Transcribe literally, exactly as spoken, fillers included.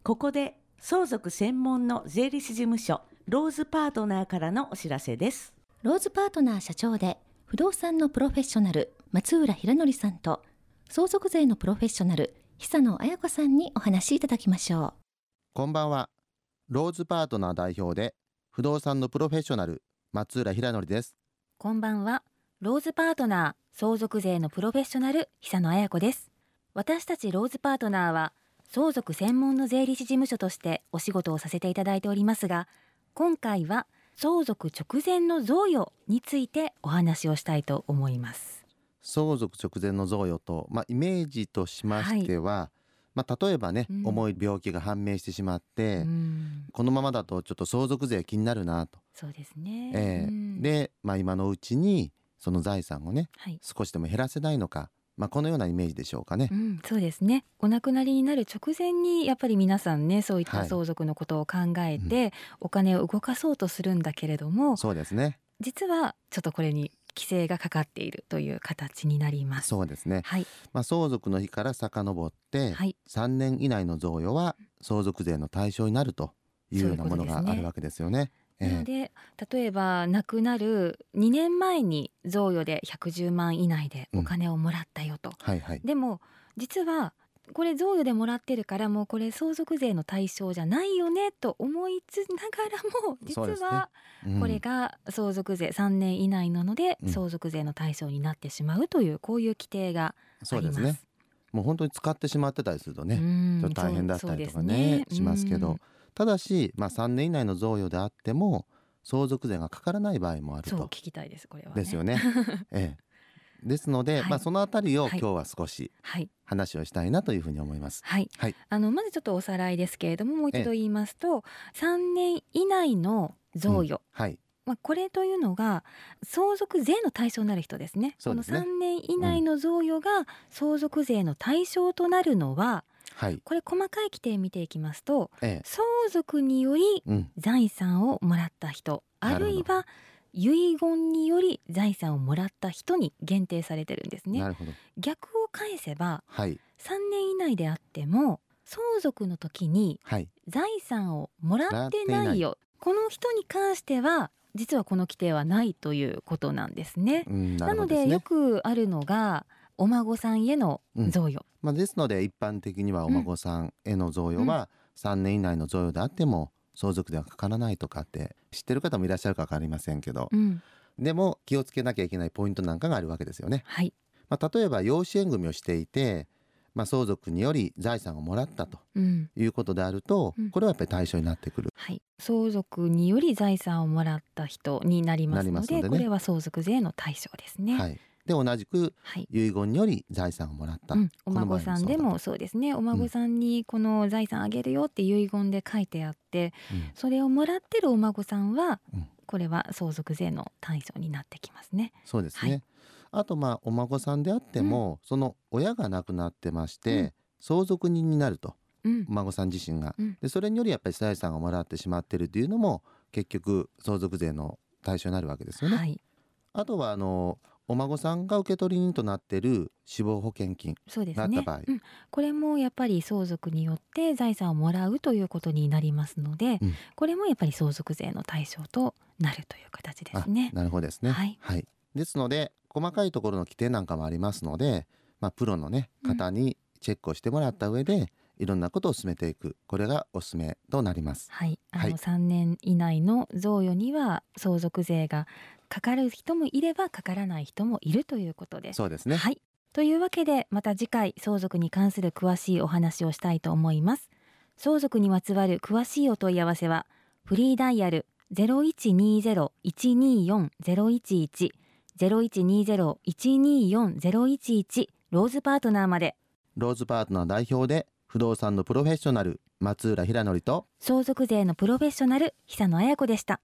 ここで相続専門の税理士事務所ローズパートナーからのお知らせです。 ローズパートナー社長で不動産のプロフェッショナル松浦博則さんと相続税のプロフェッショナル久野綾子さんにお話しいただきましょう。 こんばんは。ローズパートナー代表で不動産のプロフェッショナル松浦博則です。 こんばんは。ローズパートナー相続税のプロフェッショナル久野綾子です。私たちローズパートナーは相続専門の税理士事務所としてお仕事をさせていただいておりますが、今回は相続直前の贈与についてお話をしたいと思います。 相続直前の贈与と、まあ、イメージとしましては、はい、まあ、例えばね、うん、重い病気が判明してしまって、うん、このままだとちょっと相続税気になるなと。 そうですね、 えーうん、で、まあ、今のうちにその財産をね、はい、少しでも減らせないのか、まあ、このようなイメージでしょうかね、 うん、そうですね。お亡くなりになる直前にやっぱり皆さんね、そういった相続のことを考えて、はい、うん、お金を動かそうとするんだけれども、 そうですね、 実はちょっとこれに規制がかかっているという形になります。 そうですね、 はい、 まあ、相続の日から遡って、はい、さんねん以内の贈与は相続税の対象になるというようなものがあるわけですよね。 なので例えば亡くなるにねんまえに贈与でひゃくじゅうまん以内でお金をもらったよと、うん、はいはい、でも実はこれ贈与でもらってるからもうこれ相続税の対象じゃないよねと思いつながらも、実はこれが相続税さんねん以内なので相続税の対象になってしまうという、こういう規定があります。 そうですね、もう本当に使ってしまってたりするとね、ちょっと大変だったりとかね、しますけど、ただし、まあ、さんねん以内の贈与であっても相続税がかからない場合もあると。 そう聞きたいです、これは、ね、 ですよね、ええ、ですので、はい、まあ、そのあたりを今日は少し話をしたいなというふうに思います。 はいはい、あのまずちょっとおさらいですけれども、もう一度言いますと、さんねん以内の贈与、うん、はい、まあ、これというのが相続税の対象になる人ですね。 そうですね、 このさんねん以内の贈与が相続税の対象となるのは、はい、これ細かい規定見ていきますと、ええ、相続により財産をもらった人、うん、あるいは遺言により財産をもらった人に限定されてるんですね。 なるほど。 逆を返せば、はい、さんねん以内であっても相続の時に財産をもらってないよ、はい、この人に関しては実はこの規定はないということなんですね。うん、なるほどですね。なのでよくあるのがお孫さんへの贈与、うん、 まあ、ですので一般的にはお孫さんへの贈与はさんねん以内の贈与であっても相続税はかからないとかって知ってる方もいらっしゃるか分かりませんけど、うん、でも気をつけなきゃいけないポイントなんかがあるわけですよね。はい、まあ、例えば養子縁組をしていて、まあ、相続により財産をもらったということであると、うん、これはやっぱり対象になってくる、 はい、相続により財産をもらった人になりますの で, ますので、ね、これは相続税の対象ですね。はい、で同じく遺言により財産をもらった、はい、うん、 お孫さんでもそうですね。お孫さんにこの財産あげるよって遺言で書いてあって、うん、それをもらってるお孫さんは、うん、これは相続税の対象になってきますね。 そうですね、はい、あとまあお孫さんであっても、うん、その親が亡くなってまして、うん、相続人になると、うん、お孫さん自身が、うん、でそれによりやっぱり財産をもらってしまってるというのも結局相続税の対象になるわけですよね。はい、あとはあのお孫さんが受取人となっている死亡保険金があった場合、 そうですね、うん、これもやっぱり相続によって財産をもらうということになりますので、うん、これもやっぱり相続税の対象となるという形ですね。 なるほどですね、はいはい、ですので細かいところの規定なんかもありますので、まあ、プロの、ね、方にチェックをしてもらった上で、うん、いろんなことを進めていく、これがおすすめとなります。 はい、あの、はい、さんねん以内の贈与には相続税がかかる人もいればかからない人もいるということです。 そうですね、 はい、というわけでまた次回相続に関する詳しいお話をしたいと思います。相続にまつわる詳しいお問い合わせはフリーダイヤル ゼロいちにゼロ いちによん ゼロいちいち ゼロいちにゼロ いちによん ゼロいちいちローズパートナーまで。 ローズパートナー代表で不動産のプロフェッショナル松浦博則と相続税のプロフェッショナル久野綾子でした。